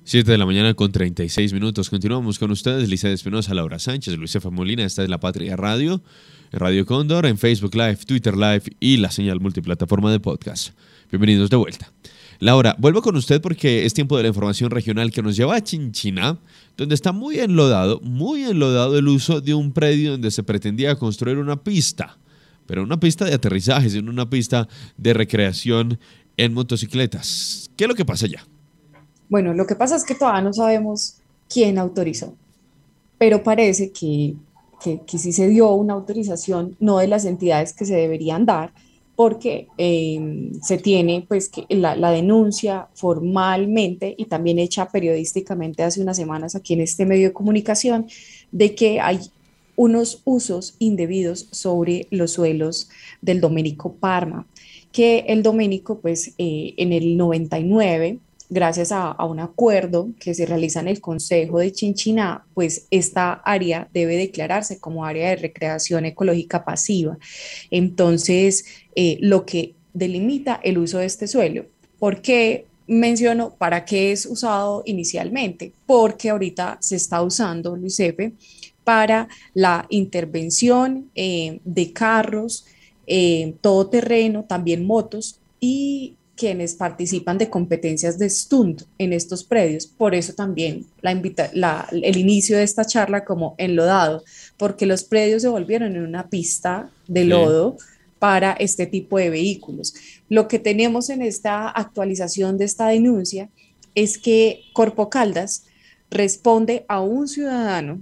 7 de la mañana con 36 minutos. Continuamos con ustedes, Licedia Espinosa, Laura Sánchez, Luis Efa Molina. Esta es La Patria Radio, en Radio Cóndor, en Facebook Live, Twitter Live y la señal multiplataforma de podcast. Bienvenidos de vuelta. Laura, vuelvo con usted porque es tiempo de la información regional que nos lleva a Chinchiná, donde está muy enlodado el uso de un predio donde se pretendía construir una pista, pero una pista de aterrizaje, sino una pista de recreación en motocicletas. ¿Qué es lo que pasa allá? Bueno, lo que pasa es que todavía no sabemos quién autorizó, pero parece que sí se dio una autorización, no de las entidades que se deberían dar, porque se tiene pues que la denuncia formalmente y también hecha periodísticamente hace unas semanas aquí en este medio de comunicación de que hay unos usos indebidos sobre los suelos del Domenico Parma, que el Domenico pues en el 99, gracias a un acuerdo que se realiza en el Consejo de Chinchiná, pues esta área debe declararse como área de recreación ecológica pasiva. Entonces, lo que delimita el uso de este suelo. ¿Por qué menciono para qué es usado inicialmente? Porque ahorita se está usando, Luis Efe, para la intervención de carros, todoterreno, también motos y quienes participan de competencias de stunt en estos predios. Por eso también el inicio de esta charla como enlodado, porque los predios se volvieron en una pista de lodo para este tipo de vehículos. Lo que tenemos en esta actualización de esta denuncia es que Corpo Caldas responde a un ciudadano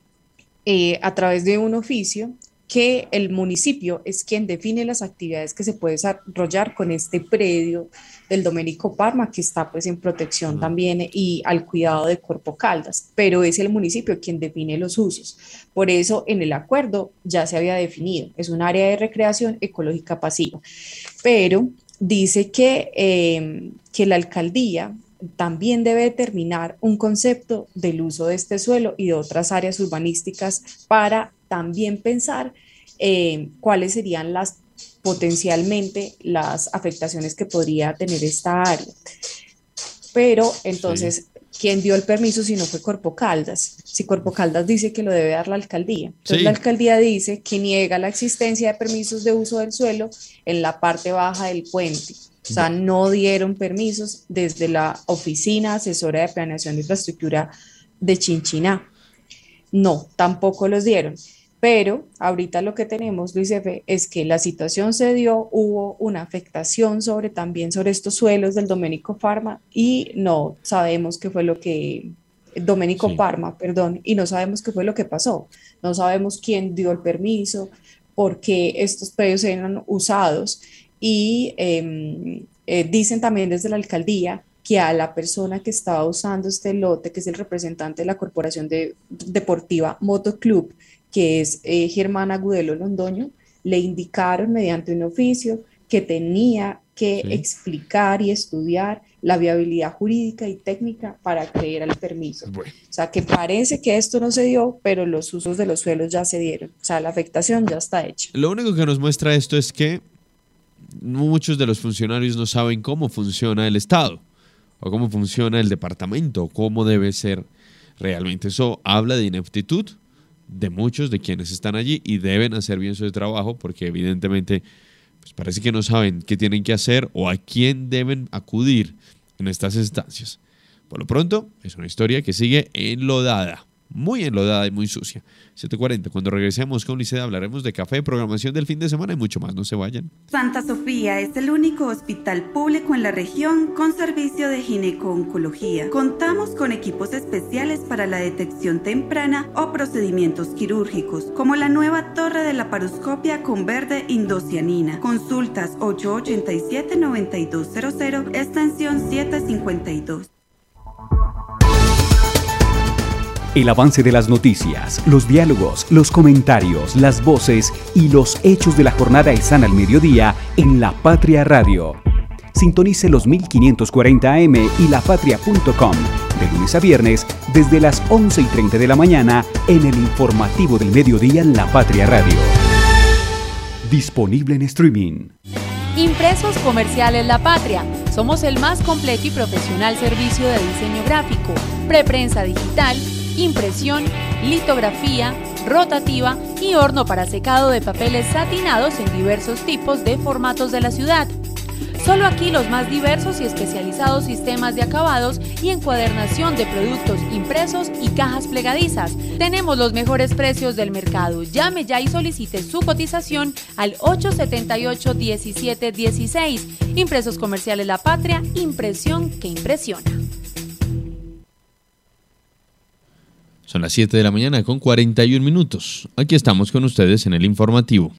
a través de un oficio que el municipio es quien define las actividades que se puede desarrollar con este predio del Domenico Parma, que está pues en protección también y al cuidado de Corpo Caldas, pero es el municipio quien define los usos. Por eso en el acuerdo ya se había definido, es un área de recreación ecológica pasiva, pero dice que la alcaldía también debe determinar un concepto del uso de este suelo y de otras áreas urbanísticas para también pensar cuáles serían potencialmente las afectaciones que podría tener esta área. Pero entonces, ¿quién dio el permiso si no fue Corpo Caldas? Si Corpo Caldas dice que lo debe dar la alcaldía. Entonces la alcaldía dice que niega la existencia de permisos de uso del suelo en la parte baja del puente. O sea, no dieron permisos desde la Oficina Asesora de Planeación de Infraestructura de Chinchiná. No, tampoco los dieron. Pero ahorita lo que tenemos, Luis Efe, es que la situación se dio, hubo una afectación también sobre estos suelos del Domenico Parma y no sabemos qué fue lo que, Parma, perdón, y no sabemos qué fue lo que pasó. No sabemos quién dio el permiso, por qué estos predios eran usados y dicen también desde la alcaldía que a la persona que estaba usando este lote, que es el representante de la Corporación Deportiva Motoclub, que es Germán Agudelo Londoño, le indicaron mediante un oficio que tenía que explicar y estudiar la viabilidad jurídica y técnica para acceder al permiso. Bueno. O sea, que parece que esto no se dio, pero los usos de los suelos ya se dieron. O sea, la afectación ya está hecha. Lo único que nos muestra esto es que muchos de los funcionarios no saben cómo funciona el Estado, o cómo funciona el departamento, o cómo debe ser realmente. Eso habla de ineptitud de muchos de quienes están allí y deben hacer bien su trabajo porque evidentemente pues parece que no saben qué tienen que hacer o a quién deben acudir en estas instancias. Por lo pronto, es una historia que sigue enlodada, muy enlodada y muy sucia. 7:40, cuando regresemos con Licedia hablaremos de café, programación del fin de semana y mucho más. No se vayan. Santa Sofía es el único hospital público en la región con servicio de gineco-oncología. Contamos con equipos especiales para la detección temprana o procedimientos quirúrgicos, como la nueva torre de laparoscopia con verde indocianina. Consultas 887-9200, extensión 752. El avance de las noticias, los diálogos, los comentarios, las voces y los hechos de la jornada están al mediodía en La Patria Radio. Sintonice los 1540 AM y lapatria.com de lunes a viernes desde las 11:30 de la mañana en el informativo del mediodía en La Patria Radio. Disponible en streaming. Impresos Comerciales La Patria. Somos el más completo y profesional servicio de diseño gráfico, preprensa digital, impresión, litografía, rotativa y horno para secado de papeles satinados en diversos tipos de formatos de la ciudad. Solo aquí los más diversos y especializados sistemas de acabados y encuadernación de productos impresos y cajas plegadizas. Tenemos los mejores precios del mercado. Llame ya y solicite su cotización al 878-1716. Impresos Comerciales La Patria, impresión que impresiona. Son las 7 de la mañana con 41 minutos. Aquí estamos con ustedes en el informativo.